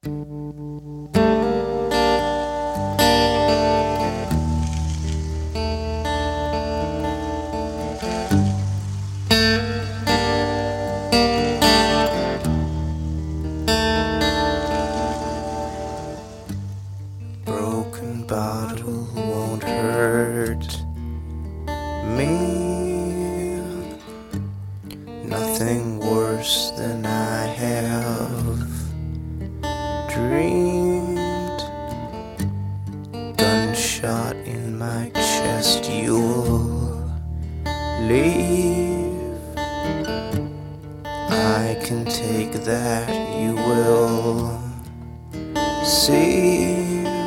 Broken bottle won't hurt me. Nothing worse than I have dreamed. Gunshot in my chest, you'll leave. I can take that, you will see.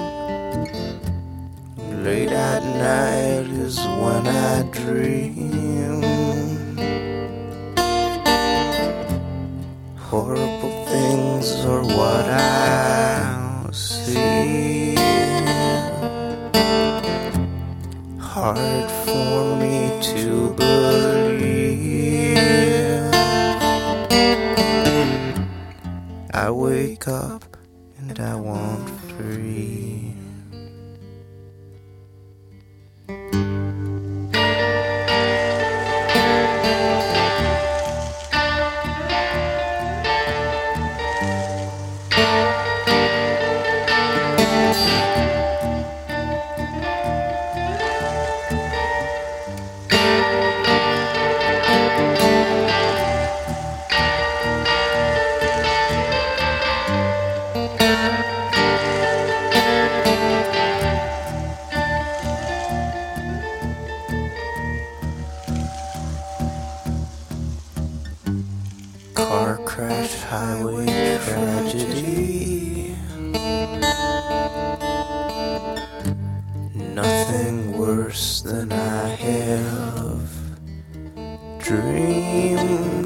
Late at night is when I dream. Horrible things are what I see. Hard for me to believe. I wake up and I want free. Car crash, highway tragedy. Nothing worse than I have dreamed.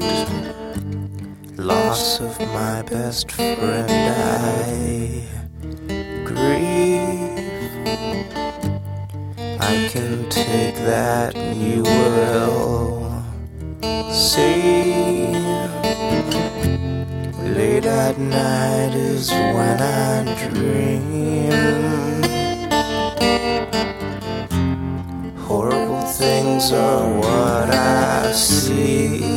Loss of my best friend, I grieve. I can take that, you will see. Late at night is when I dream. Horrible things are what I see.